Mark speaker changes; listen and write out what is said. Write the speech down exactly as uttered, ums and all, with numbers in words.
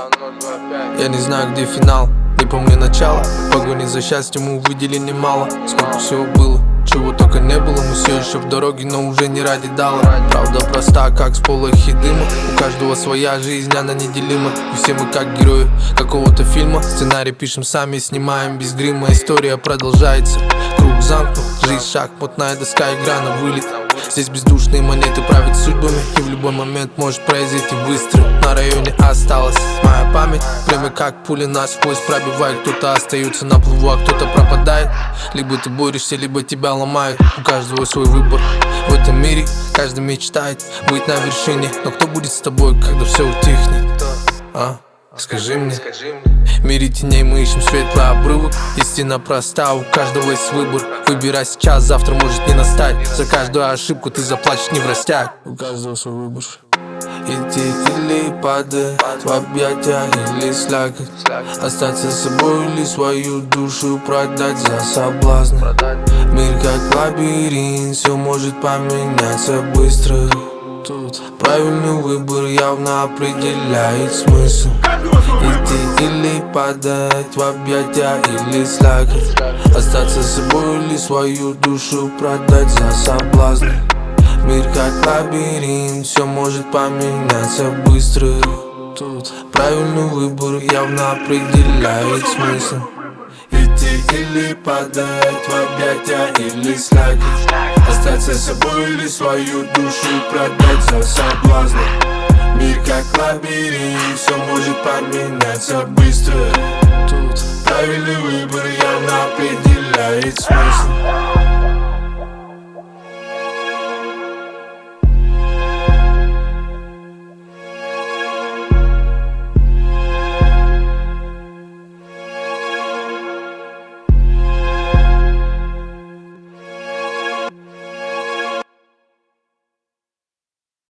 Speaker 1: Я не знаю, где финал, не помню начало. В погоне за счастьем мы увидели немало. Сколько всего было, чего только не было. Мы все еще в дороге, но уже не ради дала. Правда проста, как сполохи дыма. У каждого своя жизнь, она неделима. И все мы как герои какого-то фильма. Сценарий пишем сами, снимаем без грима. История продолжается, круг замкнут. Жизнь шахматная доска, игра на вылет. Здесь бездушные монеты правят судьбами. И в любой момент может произойти выстрел. На районе осталась моя память. Время как пули насквозь пробивает. Кто-то остается на плаву, а кто-то пропадает. Либо ты борешься, либо тебя ломают. У каждого свой выбор в этом мире. Каждый мечтает быть на вершине. Но кто будет с тобой, когда все утихнет? А? Скажи мне. В мире теней мы ищем светлый обрывок. Истина проста, у каждого есть выбор. Выбирай сейчас, завтра может не настать. За каждую ошибку ты заплачешь не в растяг. У каждого свой выбор. Идти или падать в объятия, или слякоть. Остаться с собой или свою душу продать за соблазн. Мир как лабиринт, все может поменяться быстро. Тут правильный выбор явно определяет смысл. Идти или падать в объятия, или слякоть. Остаться с собой или свою душу продать за соблазн. Мир как лабиринт, все может поменяться быстро. Тут правильный выбор явно определяет смысл. Идти или падать в объятия, или слякоть. Остаться с собой или свою душу продать за соблазн. Мир как лабиринт, все может поменяться быстро. Тут правильный выбор явно определяет.